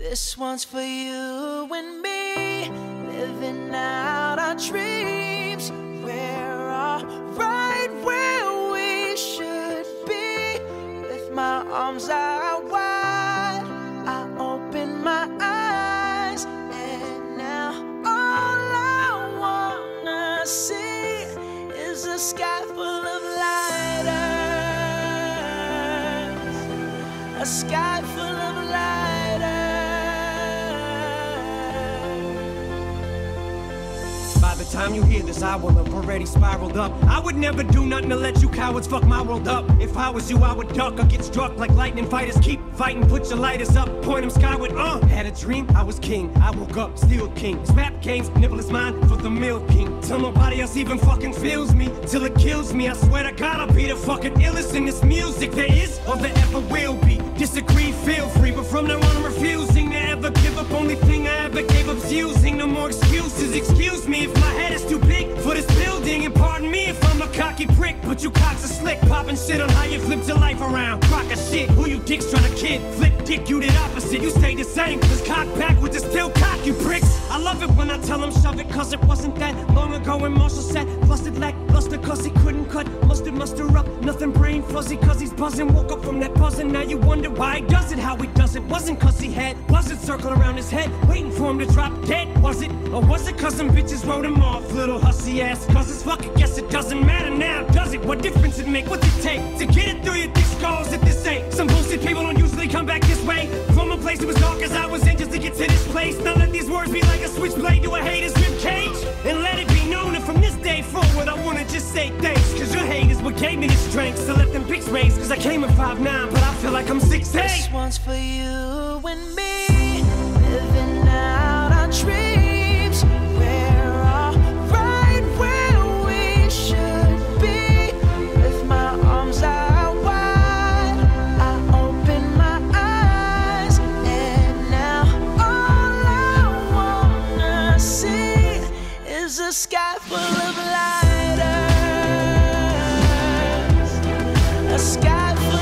This one's for you and me, living out our dreams. We're all right where we should be. With my arms out wide, I open my eyes, and now all I wanna see is a sky full of lighters, a sky full of lighters. By the time you hear this, I will have already spiraled up. I would never do nothing to let you cowards fuck my world up. If I was you, I would duck or get struck like lightning fighters. Keep fighting, put your lighters up, point them skyward. Had a dream, I was king. I woke up, still king. This rap game's nibble is mine for the milking. Till nobody else even fucking feels me, till it kills me. I swear to God, I'll be the fucking illest in this music there is or there ever will be. Disagree, feel free, but from now on I'm refusing to ever give up. Only thing I ever gave up's using. No more excuses. Excuse me if my head is too big for this building, and pardon me if I'm a cocky prick, but you cocks are slick, popping shit on how you flipped your life around. Crock of shit, who you dicks trying to kid? Flip dick, you did opposite, you stayed the same. Cause cock backwards is still cock, you pricks. I love it when I tell them shove it, cause it wasn't that long ago when Marshall said busted lackluster cause he couldn't cut. Muster up, nothing brain fuzzy cause he's buzzing. Woke up from that buzzing, now you wonder why he does it, how he does it. Wasn't cause he had buzzards circling around his head, waiting for him to drop dead, was it? Or was it cause some bitches wrote him off, little hussy ass? Cause it's fucking guess it doesn't matter now, does it? What difference it make? What's it take to get it through your thick skulls at this ain't? Some bullshit people don't usually come back this way. From a place that was dark as I was in just to get to this place. Now let these words be like a switchblade to a hater's ribcage. And let it be known that from this day forward I wanna just say thanks. Cause your hate is what gave me the strength to let them pics raise. Cause I came at 5'9", but I feel like I'm 6'8". This one's for you and me, living out our dreams. We're all right where we should be. With my arms out wide, I open my eyes, and now all I wanna see is a sky full of lighters, a sky full of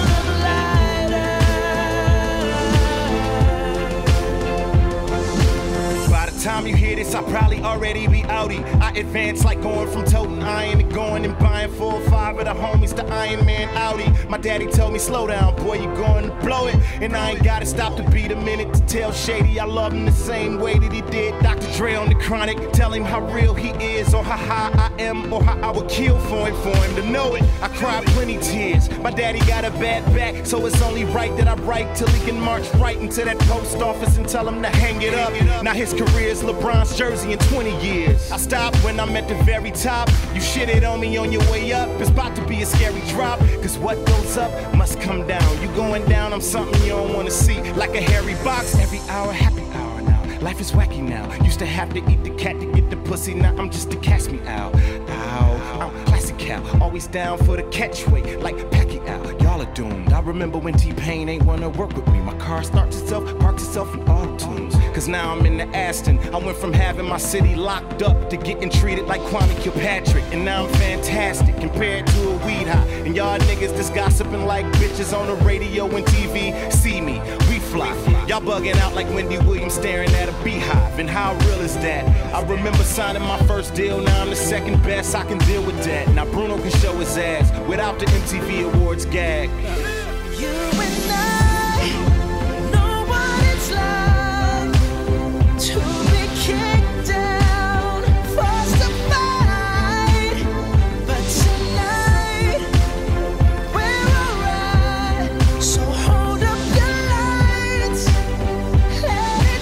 Time you hear this, I'll probably already be outie. I advance like going from toting iron to going and buying 4 or 5 of the homies to Iron Man Audi. My daddy told me, slow down, boy, you going to blow it. And I ain't gotta stop to beat a minute to tell Shady I love him the same way that he did Dr. Dre on the Chronic. Tell him how real he is, or how high I am, or how I would kill for him to know it. I cried plenty tears. My daddy got a bad back, so it's only right that I write till he can march right into that post office and tell him to hang it up. Now his career is LeBron's jersey in 20 years. I stopped when I'm at the very top. You shitted on me on your way up. It's about to be a scary drop. Cause what goes up must come down. You going down, I'm something you don't wanna see. Like a hairy box, every hour, happy hour now. Life is wacky now. Used to have to eat the cat to get the pussy. Now I'm just a catch me out. Ow, I'm classic cow. Always down for the catchweight, like Pacquiao. Y'all are doomed. I remember when T-Pain ain't wanna work with me. My car starts itself, parks itself in auto-tunes. Cause now I'm in the Aston. I went from having my city locked up to getting treated like Kwame Kilpatrick. And now I'm fantastic compared to a weed high. And y'all niggas just gossiping like bitches on the radio and TV. See me, we fly. Y'all bugging out like Wendy Williams staring at a beehive. And how real is that? I remember signing my first deal. Now I'm the second best. I can deal with that. Now Bruno can show his ass without the MTV Awards gag. you and I know what it's like to be kicked down, forced to fight. But tonight we're alright. So hold up your lights, let it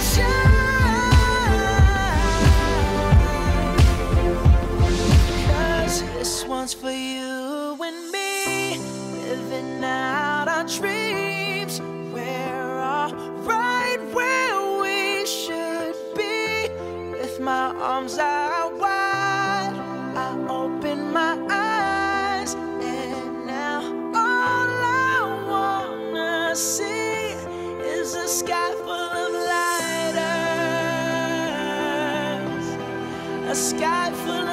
shine. 'Cause this one's for you and me, living out our dreams. We're all right where we should be. With my arms out wide, I open my eyes, and now all I wanna see is a sky full of lighters, a sky full